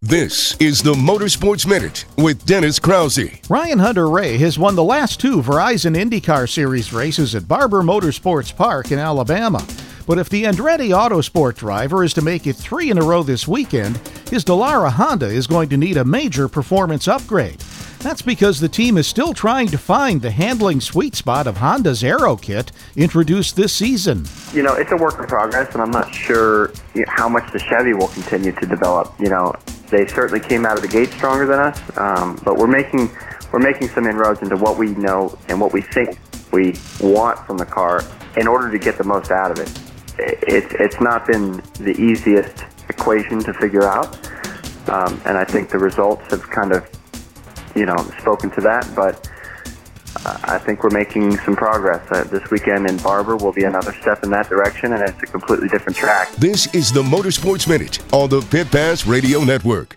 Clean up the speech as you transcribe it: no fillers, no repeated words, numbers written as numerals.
This is the Motorsports Minute with Dennis Krause. Ryan Hunter-Reay has won the last two Verizon IndyCar Series races at Barber Motorsports Park in Alabama. But if the Andretti Autosport driver is to make it 3 in a row this weekend, his Dallara Honda is going to need a major performance upgrade. That's because the team is still trying to find the handling sweet spot of Honda's Aero kit introduced this season. You know, it's a work in progress, and I'm not sure how much the Chevy will continue to develop. You know, they certainly came out of the gate stronger than us, but we're making some inroads into what we know and what we think we want from the car in order to get the most out of it. It's not been the easiest equation to figure out, and I think the results have kind of, spoken to that, but I think we're making some progress. This weekend in Barber will be another step in that direction, and it's a completely different track. This is the Motorsports Minute on the Pit Pass Radio Network.